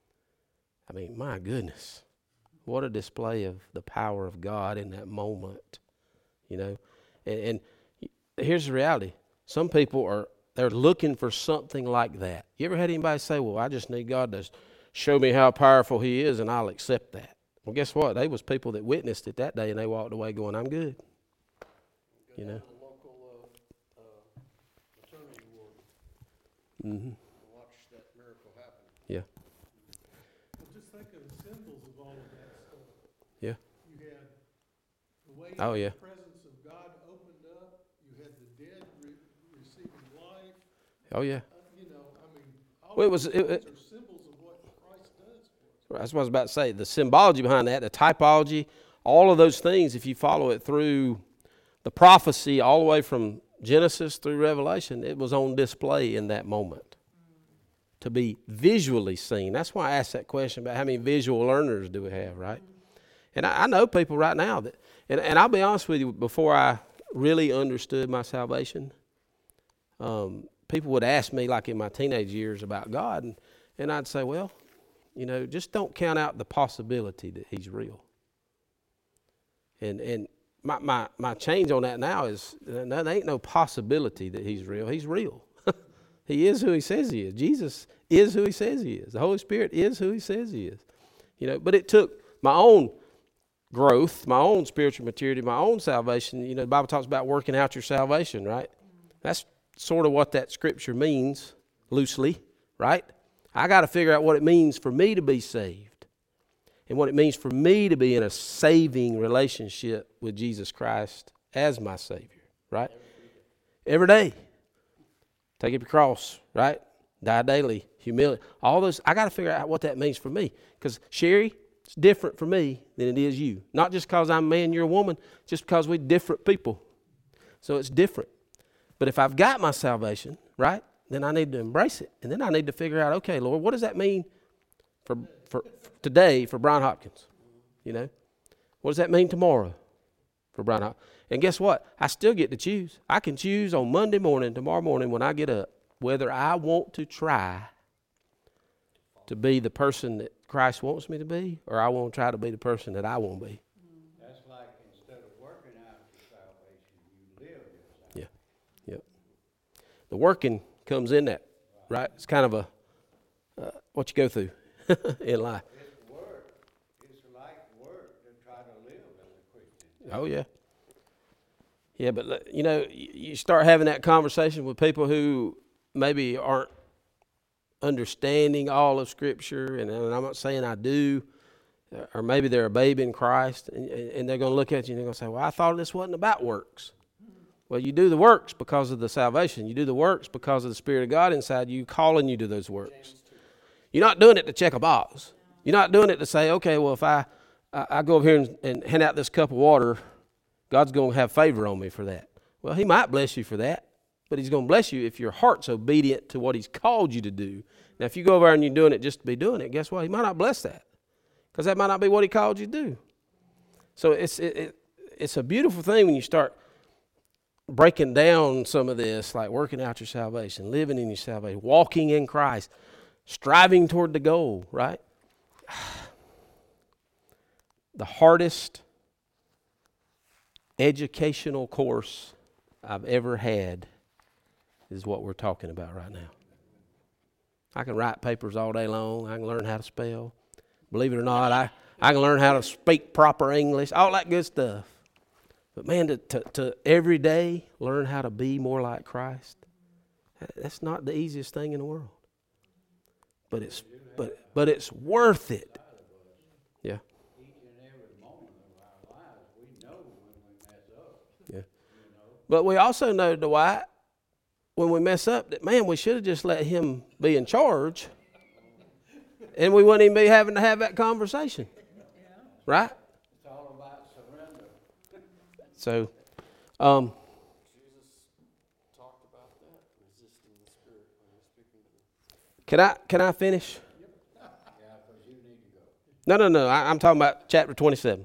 I mean, my goodness, what a display of the power of God in that moment, you know. And, and here's the reality: some people are they're looking for something like that. You ever had anybody say, "Well, I just need God to show me how powerful He is, and I'll accept that"? Well, guess what? They was people that witnessed it that day, and they walked away going, "I'm good." Go You down know. to the local, uh, uh, maternity ward Mm-hmm. and watch that miracle happen. Yeah. Well, just think of the symbols of all of that stuff. Yeah. You had the way Oh, yeah. the presence of God opened up. You had the dead re- receiving life. Oh yeah. Uh, you know, I mean, all Well, it of was- those it- things are symbols of what Christ does for us. That's what I was about to say. The symbology behind that, the typology, all of those things, if you follow it through the prophecy all the way from Genesis through Revelation, it was on display in that moment to be visually seen. That's why I asked that question about how many visual learners do we have, right? And I, I know people right now that, and, and I'll be honest with you, before I really understood my salvation, um, people would ask me, like in my teenage years, about God, and, and I'd say, well, you know, just don't count out the possibility that He's real. And and my, my, my change on that now is, no, there ain't no possibility that He's real. He's real. He is who He says He is. Jesus is who He says He is. The Holy Spirit is who He says He is. You know, but it took my own growth, my own spiritual maturity, my own salvation. You know, the Bible talks about working out your salvation, right? That's sort of what that scripture means, loosely, right? I got to figure out what it means for me to be saved and what it means for me to be in a saving relationship with Jesus Christ as my Savior, right? Every day. Take up your cross, right? Die daily, humility. All those, I got to figure out what that means for me. Because, Sherry, it's different for me than it is you. Not just because I'm a man, you're a woman, just because we're different people. So it's different. But if I've got my salvation, right, then I need to embrace it. And then I need to figure out, okay, Lord, what does that mean for, for today for Brian Hopkins? You know? What does that mean tomorrow for Brian Hopkins? And guess what? I still get to choose. I can choose on Monday morning, tomorrow morning when I get up, whether I want to try to be the person that Christ wants me to be, or I want to try to be the person that I want to be. That's like instead of working out your salvation, you live your salvation. Yeah. Yep. The working comes in that, right? It's kind of a uh, what you go through in life. It's work. It's like work to try to live as a Christian. Oh yeah. Yeah, but you know, you start having that conversation with people who maybe aren't understanding all of Scripture, and, and I'm not saying I do, or maybe they're a babe in Christ, and, and they're going to look at you and they're going to say, well, I thought this wasn't about works. Well, you do the works because of the salvation. You do the works because of the Spirit of God inside you calling you to those works. You're not doing it to check a box. You're not doing it to say, okay, well, if I, I, I go over here and, and hand out this cup of water, God's going to have favor on me for that. Well, He might bless you for that, but He's going to bless you if your heart's obedient to what He's called you to do. Now, if you go over there and you're doing it just to be doing it, guess what? He might not bless that because that might not be what He called you to do. So it's it, it, it's a beautiful thing when you start breaking down some of this, like working out your salvation, living in your salvation, walking in Christ, striving toward the goal, right? The hardest educational course I've ever had is what we're talking about right now. I can write papers all day long. I can learn how to spell. Believe it or not, I, I can learn how to speak proper English, all that good stuff. But man, to, to, to every day learn how to be more like Christ, that's not the easiest thing in the world. But it's but but it's worth it. Yeah. Each and every moment of our lives, we know when we mess up. Yeah. You know? But we also know, Dwight, when we mess up, that man, we should have just let him be in charge, and we wouldn't even be having to have that conversation, right? It's all about surrender. So, um, Jesus talked about that, resisting the Spirit when he was speaking to them. can I can I finish? Yeah, because you need to go. No, no, no. I, I'm talking about chapter twenty-seven.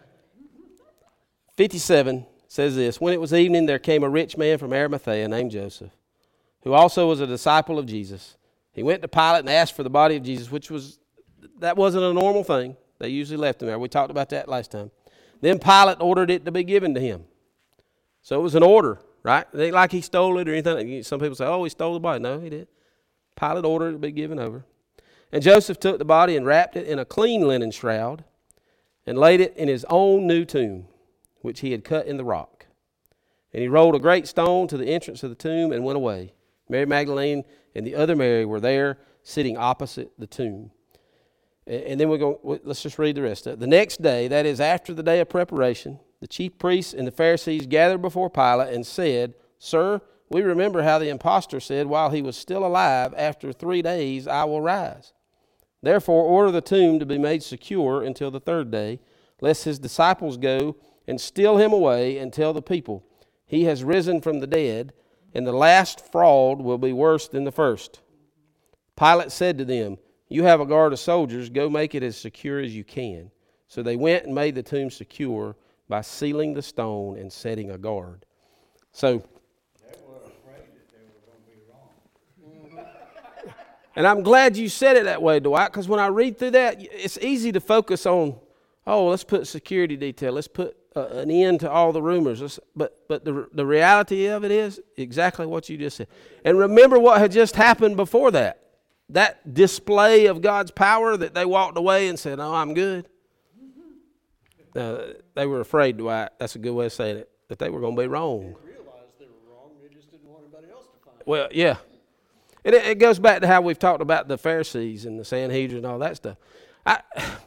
fifty-seven says this: When it was evening, there came a rich man from Arimathea named Joseph, who also was a disciple of Jesus. He went to Pilate and asked for the body of Jesus, which was, that wasn't a normal thing. They usually left him there. We talked about that last time. Then Pilate ordered it to be given to him. So it was an order, right? It ain't like he stole it or anything. Some people say, oh, he stole the body. No, he did. Pilate ordered it to be given over. And Joseph took the body and wrapped it in a clean linen shroud and laid it in his own new tomb, which he had cut in the rock. And he rolled a great stone to the entrance of the tomb and went away. Mary Magdalene and the other Mary were there, sitting opposite the tomb. And then we're going, let's just read the rest of it. The next day, that is after the day of preparation, the chief priests and the Pharisees gathered before Pilate and said, Sir, we remember how the impostor said, while he was still alive, after three days I will rise. Therefore order the tomb to be made secure until the third day, lest his disciples go and steal him away and tell the people, he has risen from the dead, and the last fraud will be worse than the first. Pilate said to them, you have a guard of soldiers, go make it as secure as you can. So they went and made the tomb secure by sealing the stone and setting a guard. So, They were afraid that they were going to be wrong. and I'm glad you said it that way, Dwight, because when I read through that, it's easy to focus on, oh, let's put security detail, let's put uh, an end to all the rumors. Let's, but but the the reality of it is exactly what you just said. And remember what had just happened before that. That display of God's power that they walked away and said, oh, I'm good. Uh, they were afraid, Dwight. That's a good way of saying it, that they were going to be wrong. They realized they were wrong, they just didn't want anybody else to find it. Well, yeah. It, it goes back to how we've talked about the Pharisees and the Sanhedrin and all that stuff. I,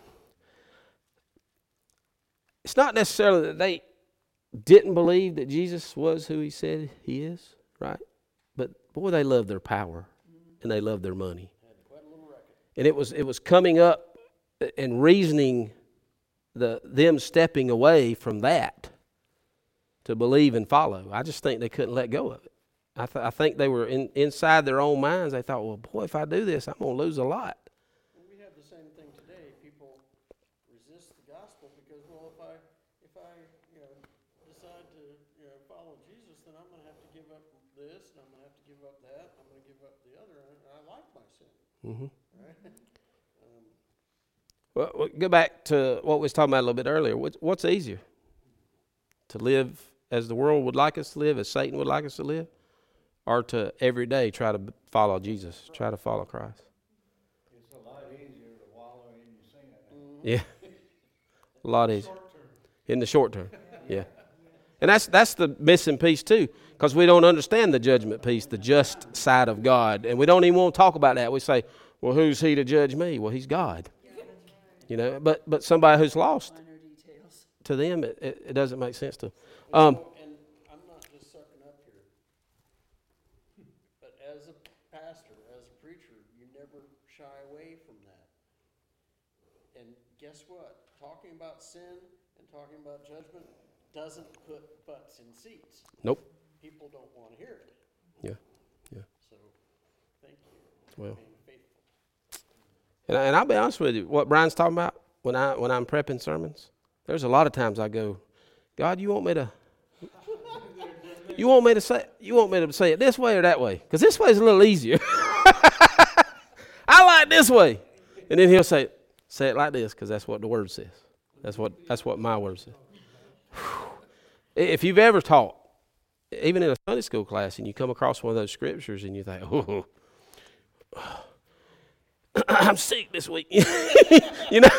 it's not necessarily that they didn't believe that Jesus was who he said he is, right? But boy, they loved their power and they loved their money. And it was it was coming up and reasoning the them stepping away from that to believe and follow. I just think they couldn't let go of it. I, th- I think they were in, inside their own minds. They thought, well, boy, if I do this, I'm going to lose a lot. Well, we have the same thing today. People resist the gospel because, well, if I if I you know decide to you know follow Jesus, then I'm going to have to give up this, and I'm going to have to give up that. I'm going to give up the other, and I like my sin. Mm-hmm. Right? um, Well, well, go back to what we was talking about a little bit earlier. What's, what's easier? To live as the world would like us to live, as Satan would like us to live? Or to every day try to follow Jesus, try to follow Christ? It's a lot easier to wallow in your sin. Yeah. A lot easier. In the short term. Yeah. And that's that's the missing piece too, because we don't understand the judgment piece, the just side of God. And we don't even want to talk about that. We say, well, who's he to judge me? Well, he's God. You know, but but somebody who's lost, Minor details. to them, it, it, it doesn't make sense to them. Um, and I'm not just sucking up here, but as a pastor, as a preacher, you never shy away from that. And guess what? Talking about sin and talking about judgment doesn't put butts in seats. nope. People don't want to hear it. Yeah. Yeah. So, thank you for Well. being faithful. And, I, and I'll be honest with you, what Brian's talking about when I when I'm prepping sermons, there's a lot of times I go, God, you want me to, you want me to say, you want me to say it this way or that way? Because this way is a little easier. I like this way, and then he'll say, say it like this because that's what the word says. That's what that's what my word says. Whew. If you've ever taught, even in a Sunday school class, and you come across one of those scriptures and you think, oh, I'm sick this week. You know?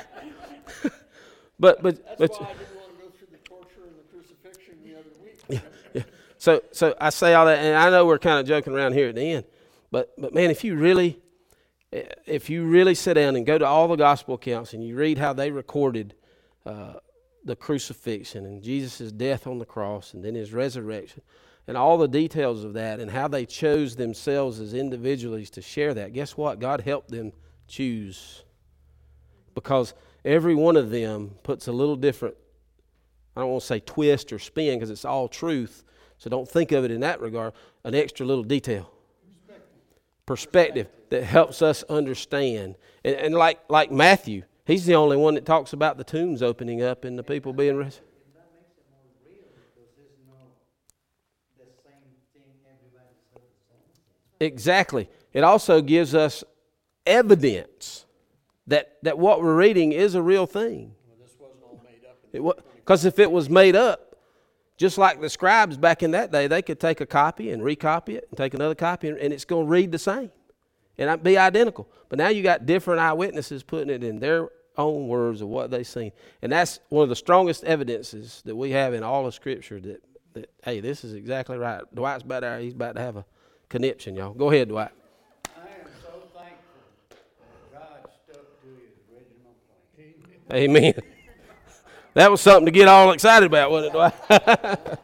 but, but, That's but, why I didn't want to go through the torture and the crucifixion the other week. yeah. So, so I say all that, and I know we're kind of joking around here at the end, but, but man, if you really, if you really sit down and go to all the gospel accounts and you read how they recorded uh, the crucifixion and Jesus' death on the cross and then his resurrection and all the details of that and how they chose themselves as individuals to share that, guess what? God helped them choose, because every one of them puts a little different, I don't want to say twist or spin because it's all truth, so don't think of it in that regard, an extra little detail. Perspective that helps us understand. And, and like like Matthew, he's the only one that talks about the tombs opening up and the people being raised. That makes it more real because there's no the same thing everybody says the same thing. Exactly. It also gives us evidence that, that what we're reading is a real thing. Well, this wasn't all made up. Because if it was made up, just like the scribes back in that day, they could take a copy and recopy it and take another copy, and, and it's going to read the same and be identical. But now you got different eyewitnesses putting it in their own words of what they've seen. And that's one of the strongest evidences that we have in all of Scripture that, that hey, this is exactly right. Dwight's about there. He's about to have a conniption, y'all. Go ahead, Dwight. I am so thankful God stuck to his original plan. Amen. That was something to get all excited about, wasn't it, Dwight?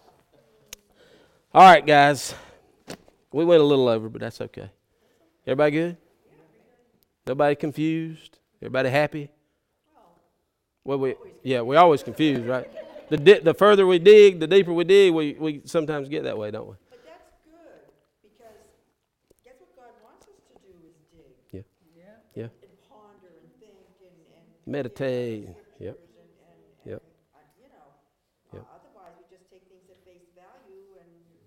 All right, guys. We went a little over, but that's okay. Everybody good? Nobody confused? Everybody happy? Well, we yeah, we always confused, right? The di- the further we dig, the deeper we dig, we, we sometimes get that way, don't we? But that's good, because guess what God wants us to do is dig. Yeah. Yeah. Yeah. And ponder and think and, and Meditate. and, Yep. and, and, Yep. uh, you know, Yep. uh, otherwise we just take things at face value and,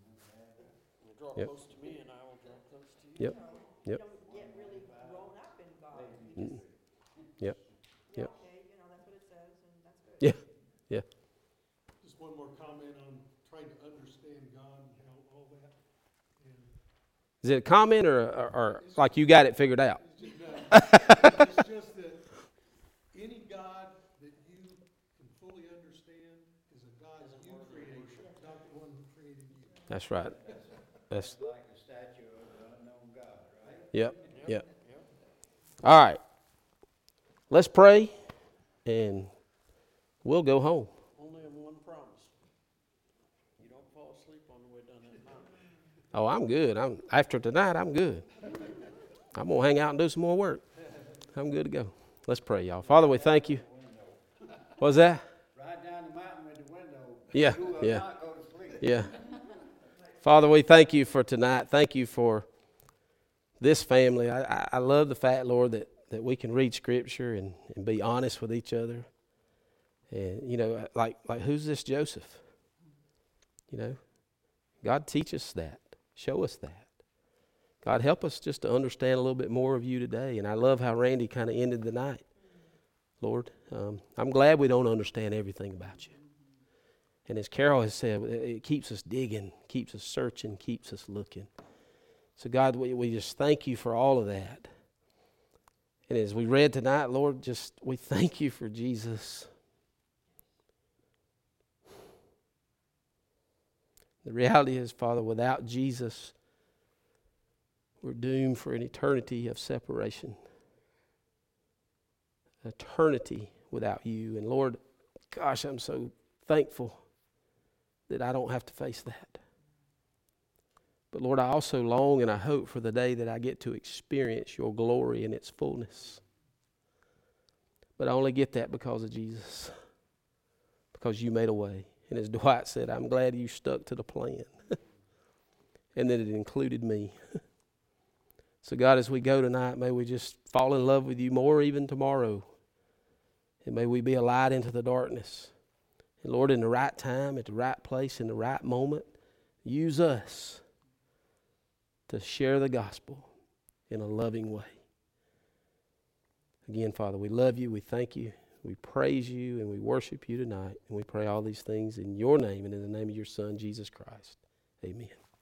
You draw Yep. close to me and I will draw close to you. Yep. you know, Yep. you don't get really grown up in God. You Mm. just, Yep. yeah, Yep. okay, you know, that's what it says, and that's good. Yeah. Yeah. Just one more comment on trying to understand God and how all that. And Is it a comment or, or, or like you got it figured out? it's just, no, it's just that any God that you can fully understand is a God that you created, not the one who created you. That's right. That's Like the statue of the unknown God, right? yep. Yep. All right. Let's pray and we'll go home. Only have one promise. You don't fall asleep on the way down that mountain. Oh, I'm good. I'm after tonight, I'm good. I'm gonna hang out and do some more work. I'm good to go. Let's pray, y'all. Father, we thank you. What's that? Right down the mountain with the window. Yeah, You will yeah. not go to sleep. Yeah. Father, we thank you for tonight. Thank you for this family. I, I, I love the fact, Lord, that, that we can read Scripture and, and be honest with each other. And, you know, like, like who's this Joseph? You know, God, teach us that. Show us that. God, help us just to understand a little bit more of you today. And I love how Randy kind of ended the night. Lord, um, I'm glad we don't understand everything about you. And as Carol has said, it keeps us digging, keeps us searching, keeps us looking. So God, we, we just thank you for all of that. And as we read tonight, Lord, just we thank you for Jesus. The reality is, Father, without Jesus, we're doomed for an eternity of separation. Eternity without you. And Lord, gosh, I'm so thankful that I don't have to face that. But Lord, I also long and I hope for the day that I get to experience your glory in its fullness. But I only get that because of Jesus. Because you made a way. And as Dwight said, I'm glad you stuck to the plan. And that it included me. So God, as we go tonight, may we just fall in love with you more even tomorrow. And may we be a light into the darkness. And Lord, in the right time, at the right place, in the right moment, use us to share the gospel in a loving way. Again, Father, we love you. We thank you. We praise you and we worship you tonight. And we pray all these things in your name and in the name of your Son, Jesus Christ. Amen.